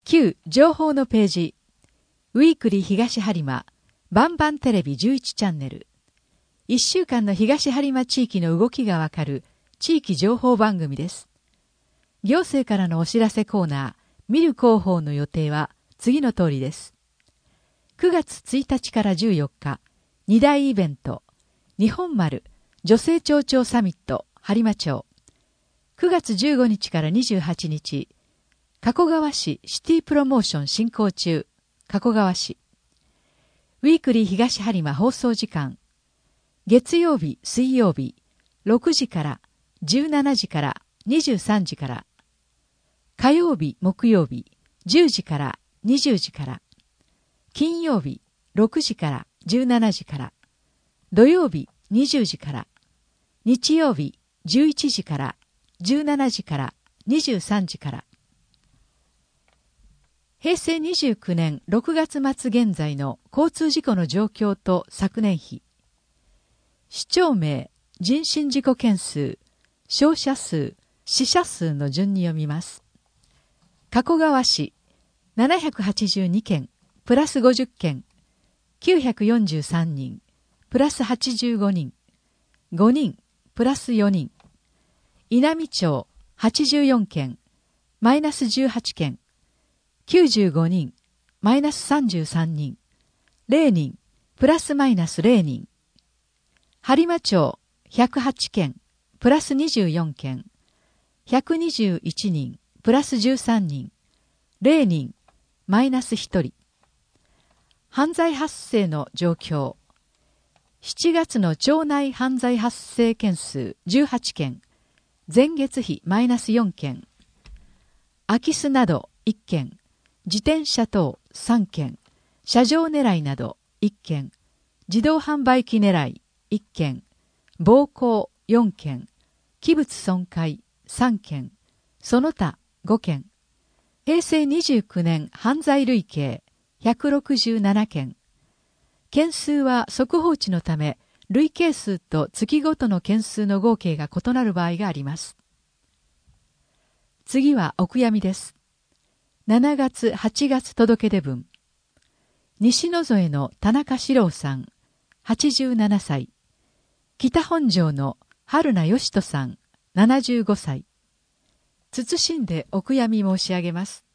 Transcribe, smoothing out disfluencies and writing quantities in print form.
旧情報のページ、ウィークリー東播磨、バンバンテレビ11チャンネル。1週間の東播磨地域の動きがわかる地域情報番組です。行政からのお知らせコーナー、見る広報の予定は次の通りです。9月1日から14日、2大イベント、日本丸女性町長サミット播磨町。9月15日から28日、加古川市シティプロモーション進行中、加古川市。ウィークリー東播磨放送時間、月曜日、水曜日、6時から、17時から、23時から。火曜日、木曜日、10時から、20時から。金曜日、6時から、17時から。土曜日、20時から。日曜日、11時から、17時から、23時から。平成29年6月末現在の交通事故の状況と昨年比。市町名、人身事故件数、傷者数、死者数の順に読みます。加古川市、782件、プラス50件、943人、プラス85人、5人、プラス4人。稲美町、84件、マイナス18件、95人、マイナス33人、0人、プラスマイナス0人。播磨町、108件、プラス24件、121人、プラス13人、0人、マイナス1人。犯罪発生の状況。7月の町内犯罪発生件数18件、前月比マイナス4件。空き巣など1件、自転車等3件、車上狙いなど1件、自動販売機狙い1件、暴行4件、器物損壊3件、その他5件。平成29年犯罪累計167件。件数は速報値のため、累計数と月ごとの件数の合計が異なる場合があります。次はお悔やみです。7月8月届出文。西野添の田中史郎さん、87歳。北本庄の春名義人さん、75歳。謹んでお悔やみ申し上げます。